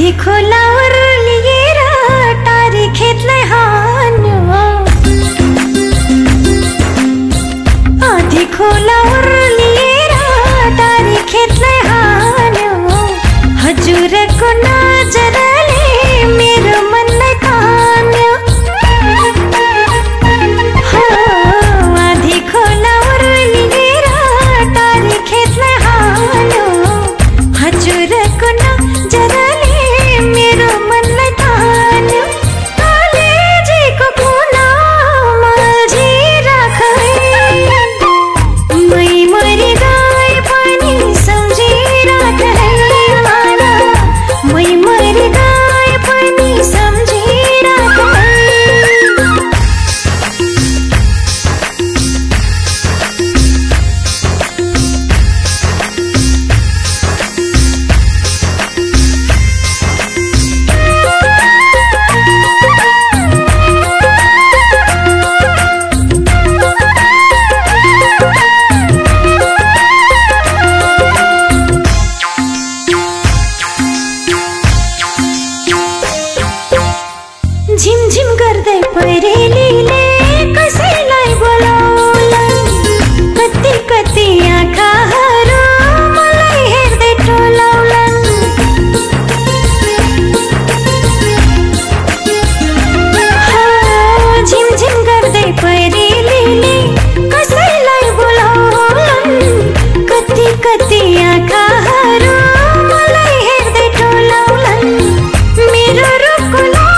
आधी खोलावर लिएर टारी खेतलाई हान्यो, आधी खोलावर लिएर टारी खेतलाई हान्यो, हजुरको नजरले मेरो मनलाई तान्यो। आधी खोलावर लिएर टारी खेतलाई हान्यो, हजुरको नजरले मेरो मनलाई तान्यो। कलेजीको कुनामा झिराखै मै मरि गए पनि सम्झिराखै, मै मरि गए पनि सम्झिराखै। झिमझिम गर्दै परेलीले कसैलाई बोलाउला, कति कति आँखाहरू मलाई हेर्दै टोलाउलान्। झिमझिम गर्दै परेलीले कसैलाई बोलाउलान्, कति कति आँखाहरू मलाई हेर्दै टोलाउलान्। मेरो रूपको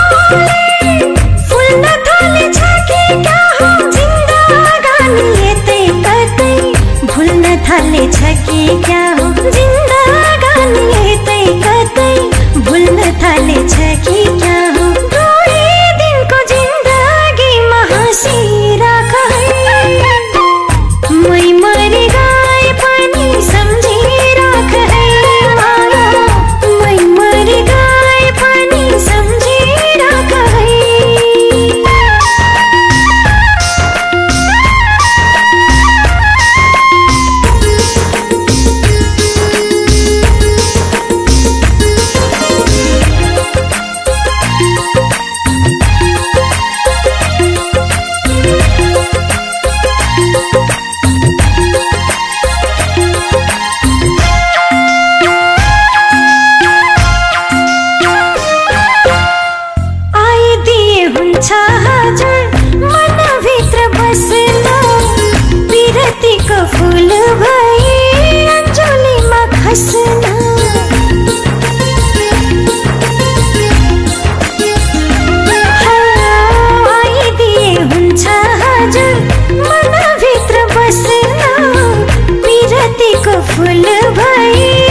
फुल्न थालेछ कि क्या हो जिन्दगानी यतै कतै, भुल्न थालेछ कि क्या हो जिन्दगानी यतै कतै, भुल्न थालेछ कि क्या हो। दुई दिनको जिन्दगीमा हाँसिराख है, मै मरि गए पनि सम्झिराख है, मै मरि गए पनि सम्झिराख है। हुन्छ हजुर मनभित्र बस्न, विरतीको फुल भई अञ्जुलीमा खस्न। आइदिए हुन्छ हजुर मनभित्र बस्न, विरतीको फुल भई